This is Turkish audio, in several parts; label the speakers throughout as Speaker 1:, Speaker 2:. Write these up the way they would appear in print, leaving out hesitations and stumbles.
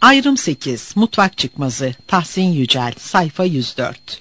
Speaker 1: Ayrım 8. Mutfak çıkmazı. Tahsin Yücel. Sayfa 104.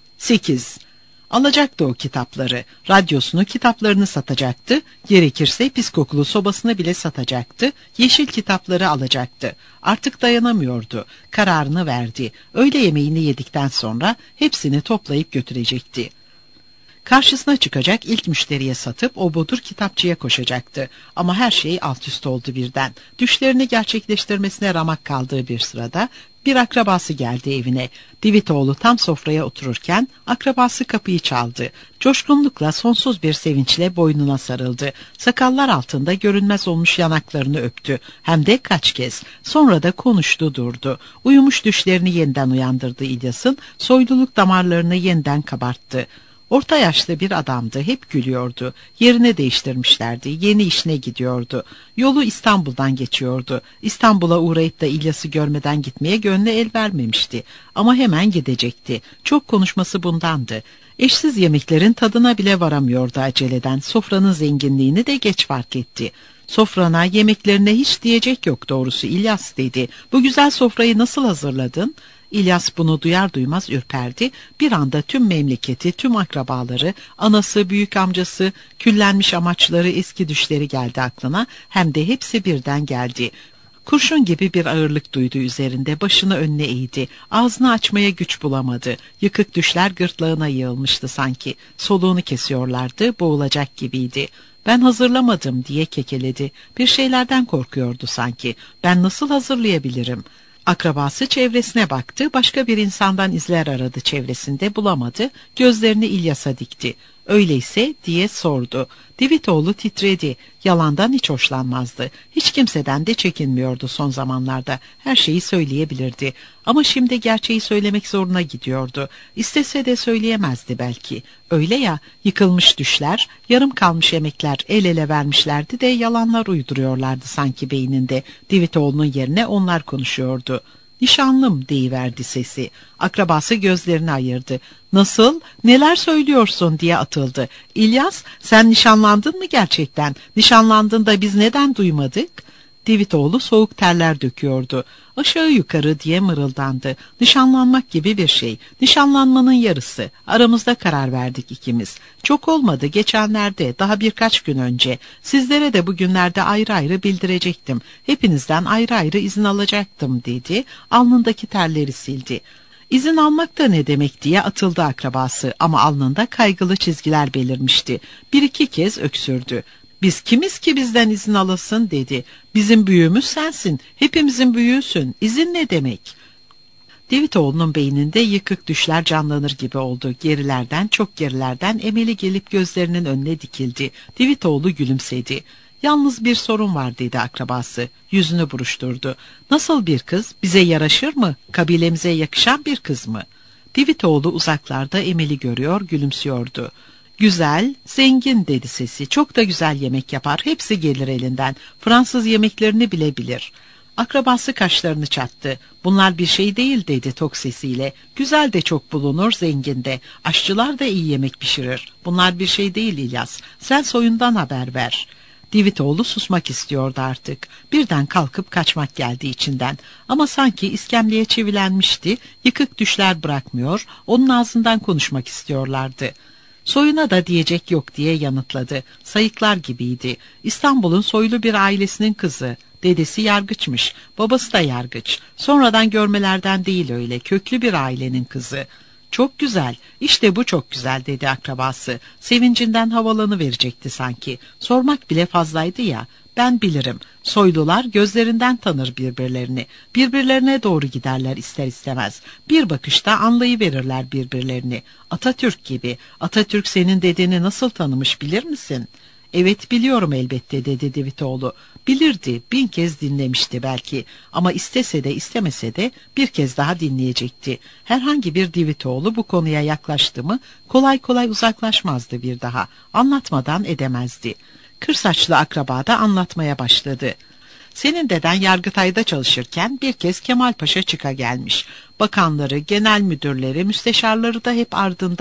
Speaker 1: 8. Alacaktı o kitapları. Radyosunu, kitaplarını satacaktı. Gerekirse pis kokulu sobasını bile satacaktı. Yeşil kitapları alacaktı. Artık dayanamıyordu. Kararını verdi. Öğle yemeğini yedikten sonra hepsini toplayıp götürecekti. Karşısına çıkacak, ilk müşteriye satıp o bodur kitapçıya koşacaktı. Ama her şey alt üst oldu birden. Düşlerini gerçekleştirmesine ramak kaldığı bir sırada bir akrabası geldi evine. Divitoğlu tam sofraya otururken akrabası kapıyı çaldı. Coşkunlukla, sonsuz bir sevinçle boynuna sarıldı. Sakallar altında görünmez olmuş yanaklarını öptü. Hem de kaç kez. Sonra da konuştu durdu. Uyumuş düşlerini yeniden uyandırdı İlyas'ın. Soyluluk damarlarını yeniden kabarttı. Orta yaşlı bir adamdı, hep gülüyordu. Yerini değiştirmişlerdi, yeni işine gidiyordu. Yolu İstanbul'dan geçiyordu. İstanbul'a uğrayıp da İlyas'ı görmeden gitmeye gönlü el vermemişti. Ama hemen gidecekti. Çok konuşması bundandı. Eşsiz yemeklerin tadına bile varamıyordu aceleden. Sofranın zenginliğini de geç fark etti. Sofrana, yemeklerine hiç diyecek yok doğrusu İlyas dedi. Bu güzel sofrayı nasıl hazırladın? İlyas bunu duyar duymaz ürperdi. Bir anda tüm memleketi, tüm akrabaları, anası, büyük amcası, küllenmiş amaçları, eski düşleri geldi aklına. Hem de hepsi birden geldi. Kurşun gibi bir ağırlık duydu üzerinde, başını önüne eğdi. Ağzını açmaya güç bulamadı. Yıkık düşler gırtlağına yığılmıştı sanki. Soluğunu kesiyorlardı, boğulacak gibiydi. Ben hazırlamadım diye kekeledi. Bir şeylerden korkuyordu sanki. Ben nasıl hazırlayabilirim? Akrabası çevresine baktı, başka bir insandan izler aradı çevresinde, bulamadı, gözlerini İlyas'a dikti. Öyleyse diye sordu. Divitoğlu titredi, yalandan hiç hoşlanmazdı. Hiç kimseden de çekinmiyordu son zamanlarda, her şeyi söyleyebilirdi. Ama şimdi gerçeği söylemek zoruna gidiyordu. İstese de söyleyemezdi belki. Öyle ya, yıkılmış düşler, yarım kalmış emekler el ele vermişlerdi de yalanlar uyduruyorlardı sanki beyninde. Divitoğlu'nun yerine onlar konuşuyordu. Nişanlım deyiverdi sesi. Akrabası gözlerini ayırdı. Nasıl? Neler söylüyorsun diye atıldı. İlyas, sen nişanlandın mı gerçekten? Nişanlandın da biz neden duymadık? Divitoğlu soğuk terler döküyordu. Aşağı yukarı diye mırıldandı. Nişanlanmak gibi bir şey. Nişanlanmanın yarısı. Aramızda karar verdik ikimiz. Çok olmadı geçenlerde, daha birkaç gün önce. Sizlere de bugünlerde ayrı ayrı bildirecektim. Hepinizden ayrı ayrı izin alacaktım dedi. Alnındaki terleri sildi. İzin almak da ne demek diye atıldı akrabası ama alnında kaygılı çizgiler belirmişti. Bir iki kez öksürdü. Biz kimiz ki bizden izin alasın dedi. Bizim büyüğümüz sensin. Hepimizin büyüğüsün. İzin ne demek? Divitoğlu'nun beyninde yıkık düşler canlanır gibi oldu. Gerilerden, çok gerilerden emeli gelip gözlerinin önüne dikildi. Divitoğlu gülümsedi. Yalnız bir sorun var dedi akrabası. Yüzünü buruşturdu. Nasıl bir kız? Bize yaraşır mı? Kabilemize yakışan bir kız mı? Divitoğlu uzaklarda Emel'i görüyor, gülümsüyordu. Güzel, zengin dedi sesi. Çok da güzel yemek yapar. Hepsi gelir elinden. Fransız yemeklerini bile bilir. Akrabası kaşlarını çattı. Bunlar bir şey değil dedi tok sesiyle. Güzel de çok bulunur, zengin de. Aşçılar da iyi yemek pişirir. Bunlar bir şey değil İlyas. Sen soyundan haber ver. Divitoğlu susmak istiyordu artık. Birden kalkıp kaçmak geldi içinden. Ama sanki iskemleye çivilenmişti. Yıkık düşler bırakmıyor. Onun ağzından konuşmak istiyorlardı. Soyuna da diyecek yok diye yanıtladı. Sayıklar gibiydi. İstanbul'un soylu bir ailesinin kızı. Dedesi yargıçmış, babası da yargıç. Sonradan görmelerden değil öyle, köklü bir ailenin kızı. Çok güzel, işte bu çok güzel dedi akrabası. Sevincinden havalanıverecekti sanki. Sormak bile fazlaydı ya. Ben bilirim. Soylular gözlerinden tanır birbirlerini. Birbirlerine doğru giderler ister istemez. Bir bakışta anlayıverirler birbirlerini. Atatürk gibi. Atatürk senin dedeni nasıl tanımış bilir misin? Evet biliyorum elbette dedi Divitoğlu. Bilirdi, 1000 kez dinlemişti belki. Ama istese de istemese de bir kez daha dinleyecekti. Herhangi bir Divitoğlu bu konuya yaklaştı mı kolay kolay uzaklaşmazdı bir daha. Anlatmadan edemezdi. Kırsaçlı akraba da anlatmaya başladı. Senin deden Yargıtay'da çalışırken bir kez Kemal Paşa çıka gelmiş. Bakanları, genel müdürleri, müsteşarları da hep ardında.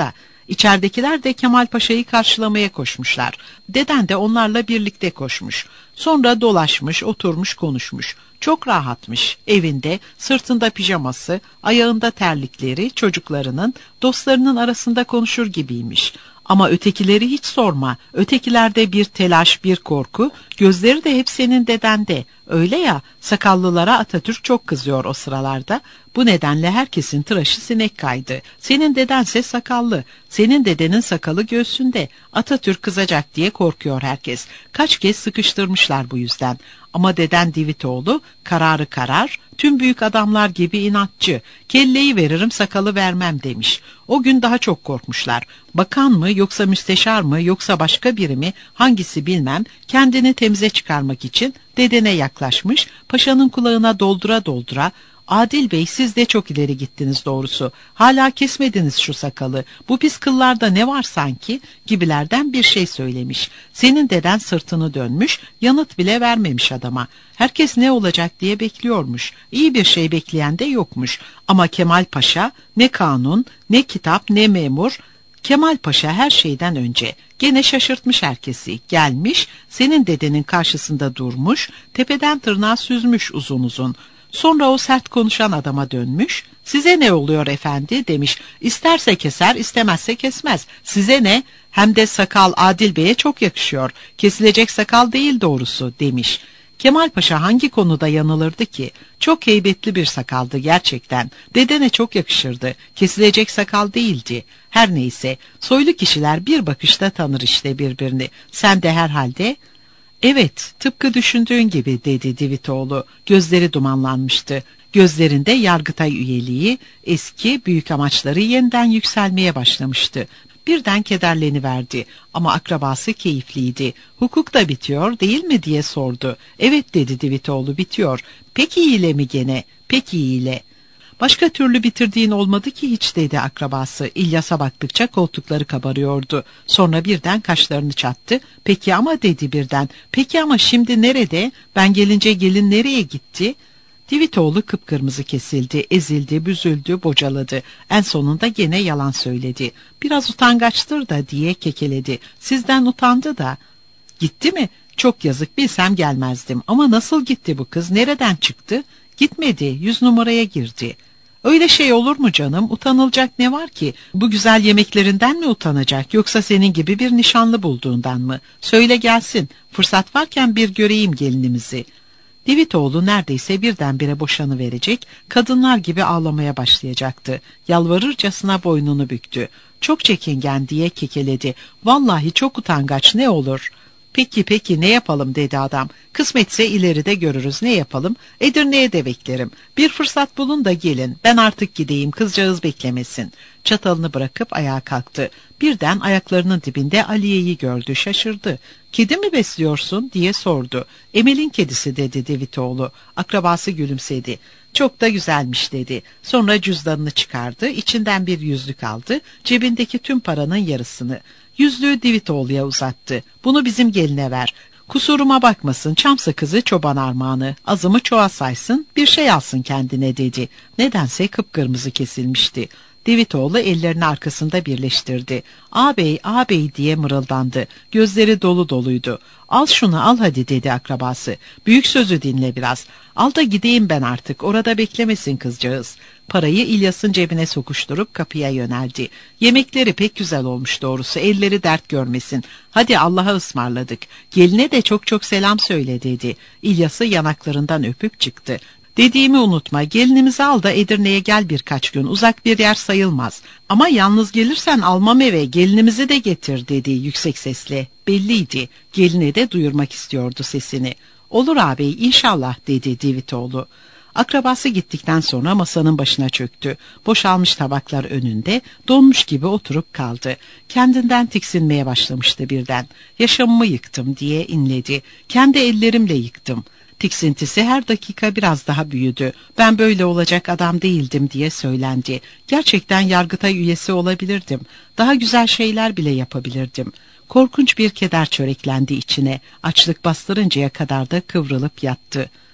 Speaker 1: İçeridekiler de Kemal Paşa'yı karşılamaya koşmuşlar. Deden de onlarla birlikte koşmuş. Sonra dolaşmış, oturmuş, konuşmuş. Çok rahatmış. Evinde, sırtında pijaması, ayağında terlikleri, çocuklarının, dostlarının arasında konuşur gibiymiş. Ama ötekileri hiç sorma. Ötekilerde bir telaş, bir korku, gözleri de hep senin dedende. Öyle ya, sakallılara Atatürk çok kızıyor o sıralarda. Bu nedenle herkesin tıraşı sinek kaydı. Senin dedense sakallı. Senin dedenin sakalı göğsünde. Atatürk kızacak diye korkuyor herkes. Kaç kez sıkıştırmışlar bu yüzden. Ama deden Divitoğlu kararı karar, tüm büyük adamlar gibi inatçı. Kelleyi veririm, sakalı vermem demiş. O gün daha çok korkmuşlar. Bakan mı yoksa müsteşar mı yoksa başka biri mi, hangisi bilmem, kendini temize çıkarmak için dedene yaklaşmış, paşanın kulağına doldura doldura, "Adil Bey, siz de çok ileri gittiniz doğrusu. Hala kesmediniz şu sakalı. Bu pis kıllarda ne var sanki?" gibilerden bir şey söylemiş. Senin deden sırtını dönmüş, yanıt bile vermemiş adama. Herkes ne olacak diye bekliyormuş. İyi bir şey bekleyen de yokmuş. Ama Kemal Paşa ne kanun, ne kitap, ne memur. Kemal Paşa her şeyden önce. Gene şaşırtmış herkesi. Gelmiş, senin dedenin karşısında durmuş, tepeden tırnağa süzmüş uzun uzun. Sonra o sert konuşan adama dönmüş. "Size ne oluyor efendi?" demiş. "İsterse keser, istemezse kesmez. Size ne? Hem de sakal Adil Bey'e çok yakışıyor. Kesilecek sakal değil doğrusu," demiş. Kemal Paşa hangi konuda yanılırdı ki? Çok heybetli bir sakaldı gerçekten. Dedene çok yakışırdı. Kesilecek sakal değildi. Her neyse, soylu kişiler bir bakışta tanır işte birbirini. Sen de herhalde... "Evet, tıpkı düşündüğün gibi," dedi Divitoğlu. Gözleri dumanlanmıştı. Gözlerinde Yargıtay üyeliği, eski büyük amaçları yeniden yükselmeye başlamıştı. Birden kederleniverdi ama akrabası keyifliydi. "Hukuk da bitiyor değil mi?" diye sordu. "Evet," dedi Divitoğlu, "bitiyor." "Peki ile mi gene?" "Peki ile." "Başka türlü bitirdiğin olmadı ki hiç," dedi akrabası. İlyas'a baktıkça koltukları kabarıyordu. Sonra birden kaşlarını çattı. "Peki ama," dedi birden. "Peki ama şimdi nerede? Ben gelince gelin nereye gitti?" Divitoğlu kıpkırmızı kesildi, ezildi, büzüldü, bocaladı. En sonunda gene yalan söyledi. "Biraz utangaçtır da," diye kekeledi. "Sizden utandı da." "Gitti mi? Çok yazık, bilsem gelmezdim. Ama nasıl gitti bu kız? Nereden çıktı?" "Gitmedi, 100 numaraya girdi." "Öyle şey olur mu canım? Utanılacak ne var ki? Bu güzel yemeklerinden mi utanacak, yoksa senin gibi bir nişanlı bulduğundan mı? Söyle gelsin, fırsat varken bir göreyim gelinimizi." Divitoğlu neredeyse birdenbire boşanıverecek, kadınlar gibi ağlamaya başlayacaktı. Yalvarırcasına boynunu büktü. "Çok çekingen," diye kekeledi. "Vallahi çok utangaç, ne olur." "Peki peki, ne yapalım?" dedi adam. "Kısmetse ileride görürüz, ne yapalım? Edirne'ye de beklerim. Bir fırsat bulun da gelin. Ben artık gideyim, kızcağız beklemesin." Çatalını bırakıp ayağa kalktı. Birden ayaklarının dibinde Aliye'yi gördü, şaşırdı. "Kedi mi besliyorsun?" diye sordu. "Emel'in kedisi," dedi Divitoğlu. Akrabası gülümsedi. "Çok da güzelmiş," dedi. Sonra cüzdanını çıkardı, içinden bir yüzlük aldı, cebindeki tüm paranın yarısını. Yüzlüğü Divitoğlu'ya uzattı. "Bunu bizim geline ver. Kusuruma bakmasın, çam sakızı çoban armağanı. Azımı çoğa saysın, bir şey alsın kendine," dedi. Nedense kıpkırmızı kesilmişti. Divitoğlu ellerini arkasında birleştirdi. "Ağabey, ağabey," diye mırıldandı. Gözleri dolu doluydu. "Al şunu, al hadi," dedi akrabası. "Büyük sözü dinle biraz. Al da gideyim ben artık, orada beklemesin kızcağız." Parayı İlyas'ın cebine sokuşturup kapıya yöneldi. "Yemekleri pek güzel olmuş doğrusu, elleri dert görmesin. Hadi Allah'a ısmarladık. Geline de çok çok selam söyle," dedi. İlyas'ı yanaklarından öpüp çıktı. "Dediğimi unutma, gelinimizi al da Edirne'ye gel birkaç gün, uzak bir yer sayılmaz. Ama yalnız gelirsen almam eve, gelinimizi de getir," dedi yüksek sesle. Belliydi, geline de duyurmak istiyordu sesini. "Olur ağabey, inşallah," dedi Divitoğlu. Akrabası gittikten sonra masanın başına çöktü. Boşalmış tabaklar önünde, donmuş gibi oturup kaldı. Kendinden tiksinmeye başlamıştı birden. "Yaşamımı yıktım," diye inledi. "Kendi ellerimle yıktım." Tiksintisi her dakika biraz daha büyüdü. "Ben böyle olacak adam değildim," diye söylendi. "Gerçekten Yargıtay üyesi olabilirdim. Daha güzel şeyler bile yapabilirdim." Korkunç bir keder çöreklendi içine. Açlık bastırıncaya kadar da kıvrılıp yattı.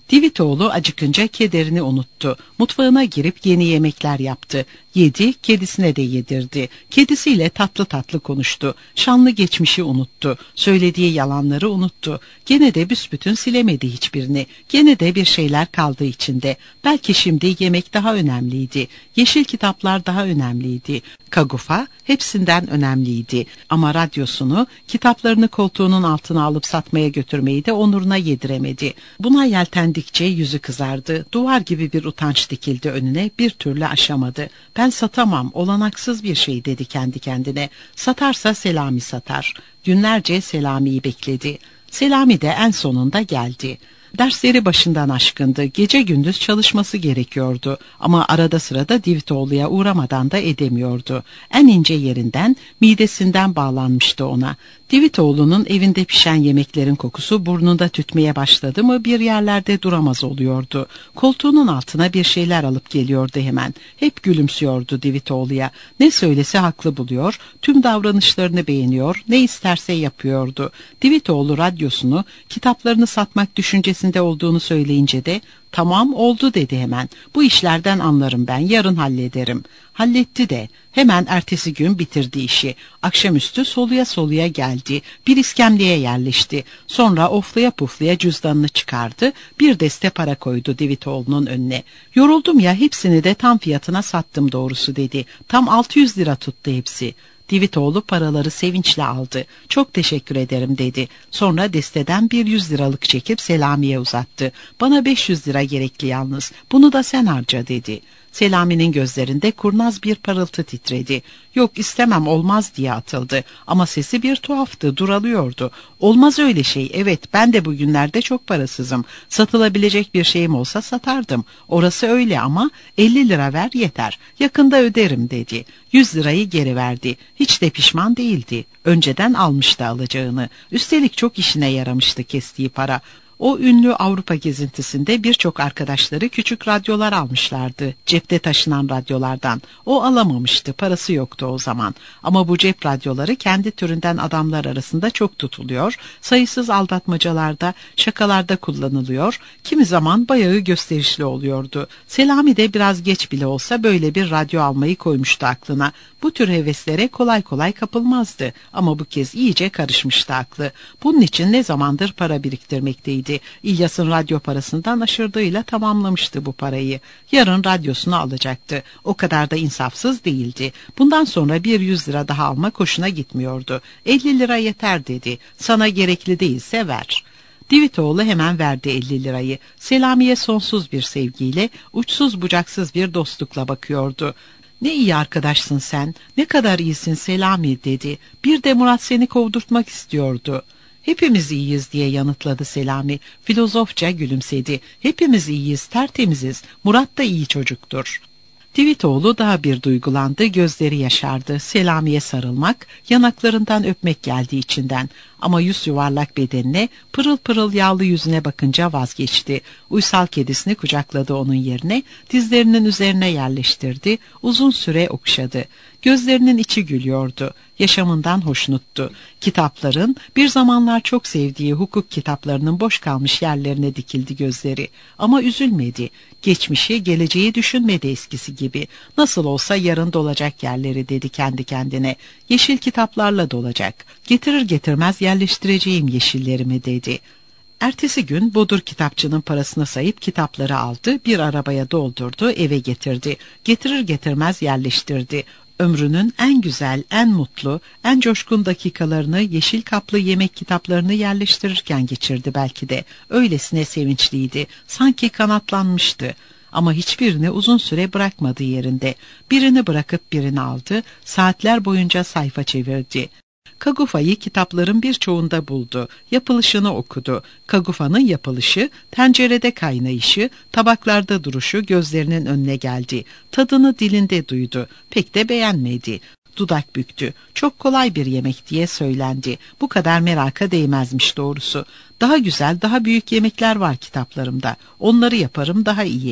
Speaker 1: Divitoğlu acıkınca kederini unuttu. Mutfağına girip yeni yemekler yaptı. Yedi, kedisine de yedirdi. Kedisiyle tatlı tatlı konuştu. Şanlı geçmişi unuttu. Söylediği yalanları unuttu. Gene de büsbütün silemedi hiçbirini. Gene de bir şeyler kaldı içinde. Belki şimdi yemek daha önemliydi. Yeşil kitaplar daha önemliydi. Kagufa hepsinden önemliydi. Ama radyosunu, kitaplarını koltuğunun altına alıp satmaya götürmeyi de onuruna yediremedi. Buna yeltendikçe yüzü kızardı. Duvar gibi bir utanç dikildi önüne, bir türlü aşamadı. Ben satamam, olanaksız bir şey dedi kendi kendine. Satarsa Selami satar. Günlerce Selami'yi bekledi. Selami de en sonunda geldi. Dersleri başından aşkındı. Gece gündüz çalışması gerekiyordu. Ama arada sırada Divitoğlu'ya uğramadan da edemiyordu. En ince yerinden, midesinden bağlanmıştı ona. Divitoğlu'nun evinde pişen yemeklerin kokusu burnunda tütmeye başladı mı bir yerlerde duramaz oluyordu. Koltuğunun altına bir şeyler alıp geliyordu hemen. Hep gülümsüyordu Divitoğlu'ya. Ne söylese haklı buluyor, tüm davranışlarını beğeniyor, ne isterse yapıyordu. Divitoğlu radyosunu, kitaplarını satmak düşüncesinde olduğunu söyleyince de "Tamam, oldu" dedi hemen. "Bu işlerden anlarım ben, yarın hallederim." Halletti de. Hemen ertesi gün bitirdi işi. Akşamüstü soluya soluya geldi. Bir iskemleye yerleşti. Sonra oflaya puflaya cüzdanını çıkardı. Bir deste para koydu Divitoğlu'nun önüne. "Yoruldum ya, hepsini de tam fiyatına sattım doğrusu" dedi. "Tam 600 lira tuttu hepsi." Divitoğlu paraları sevinçle aldı. "Çok teşekkür ederim" dedi. Sonra desteden bir 100 liralık çekip Selami'ye uzattı. "Bana 500 lira gerekli yalnız. Bunu da sen harca" dedi. Selami'nin gözlerinde kurnaz bir parıltı titredi. "Yok, istemem, olmaz" diye atıldı. Ama sesi bir tuhaftı, duralıyordu. "Olmaz öyle şey. Evet, ben de bugünlerde çok parasızım. Satılabilecek bir şeyim olsa satardım. Orası öyle ama 50 lira ver yeter. Yakında öderim" dedi. 100 lirayı geri verdi. Hiç de pişman değildi. Önceden almıştı alacağını. Üstelik çok işine yaramıştı kestiği para. O ünlü Avrupa gezintisinde birçok arkadaşları küçük radyolar almışlardı. Cepte taşınan radyolardan. O alamamıştı, parası yoktu o zaman. Ama bu cep radyoları kendi türünden adamlar arasında çok tutuluyor. Sayısız aldatmacalarda, şakalarda kullanılıyor. Kimi zaman bayağı gösterişli oluyordu. Selami de biraz geç bile olsa böyle bir radyo almayı koymuştu aklına. Bu tür heveslere kolay kolay kapılmazdı. Ama bu kez iyice karışmıştı aklı. Bunun için ne zamandır para biriktirmekteydi. İlyas'ın radyo parasından aşırdığıyla tamamlamıştı bu parayı. Yarın radyosunu alacaktı. O kadar da insafsız değildi. Bundan sonra bir 100 lira daha almak hoşuna gitmiyordu. 50 lira yeter dedi. "Sana gerekli değilse ver." Divitoğlu hemen verdi 50 lirayı. Selami'ye sonsuz bir sevgiyle, uçsuz bucaksız bir dostlukla bakıyordu. "Ne iyi arkadaşsın sen, ne kadar iyisin Selami" dedi. "Bir de Murat seni kovdurtmak istiyordu." "Hepimiz iyiyiz" diye yanıtladı Selami. Filozofça gülümsedi. "Hepimiz iyiyiz, tertemiziz. Murat da iyi çocuktur." Divitoğlu daha bir duygulandı, gözleri yaşardı. Selami'ye sarılmak, yanaklarından öpmek geldi içinden. Ama yüz yuvarlak bedenine, pırıl pırıl yağlı yüzüne bakınca vazgeçti. Uysal kedisini kucakladı onun yerine, dizlerinin üzerine yerleştirdi, uzun süre okşadı. Gözlerinin içi gülüyordu. Yaşamından hoşnuttu. Kitapların, bir zamanlar çok sevdiği hukuk kitaplarının boş kalmış yerlerine dikildi gözleri. Ama üzülmedi. Geçmişi, geleceği düşünmedi eskisi gibi. Nasıl olsa yarın dolacak yerleri dedi kendi kendine. Yeşil kitaplarla dolacak. Getirir getirmez yerleştireceğim yeşillerimi dedi. Ertesi gün Bodur kitapçının parasını sayıp kitapları aldı, bir arabaya doldurdu, eve getirdi. Getirir getirmez yerleştirdi. Ömrünün en güzel, en mutlu, en coşkun dakikalarını yeşil kaplı yemek kitaplarını yerleştirirken geçirdi belki de. Öylesine sevinçliydi, sanki kanatlanmıştı. Ama hiçbirini uzun süre bırakmadı yerinde. Birini bırakıp birini aldı, saatler boyunca sayfa çevirdi. Kagufa'yı kitapların birçoğunda buldu. Yapılışını okudu. Kagufa'nın yapılışı, tencerede kaynayışı, tabaklarda duruşu gözlerinin önüne geldi. Tadını dilinde duydu. Pek de beğenmedi. Dudak büktü. Çok kolay bir yemek diye söylendi. Bu kadar meraka değmezmiş doğrusu. Daha güzel, daha büyük yemekler var kitaplarımda. Onları yaparım daha iyi.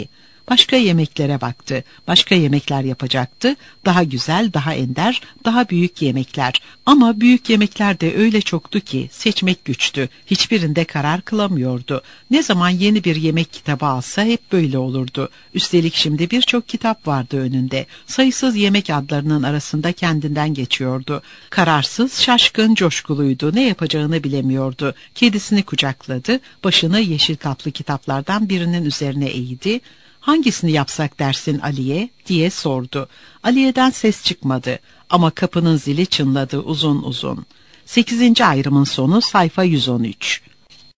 Speaker 1: Başka yemeklere baktı. Başka yemekler yapacaktı. Daha güzel, daha ender, daha büyük yemekler. Ama büyük yemekler de öyle çoktu ki seçmek güçtü. Hiçbirinde karar kılamıyordu. Ne zaman yeni bir yemek kitabı alsa hep böyle olurdu. Üstelik şimdi birçok kitap vardı önünde. Sayısız yemek adlarının arasında kendinden geçiyordu. Kararsız, şaşkın, coşkuluydu. Ne yapacağını bilemiyordu. Kedisini kucakladı. Başını yeşil kaplı kitaplardan birinin üzerine eğdi. "Hangisini yapsak dersin Aliye?" diye sordu. Aliye'den ses çıkmadı ama kapının zili çınladı uzun uzun. 8. ayrımın sonu sayfa 113.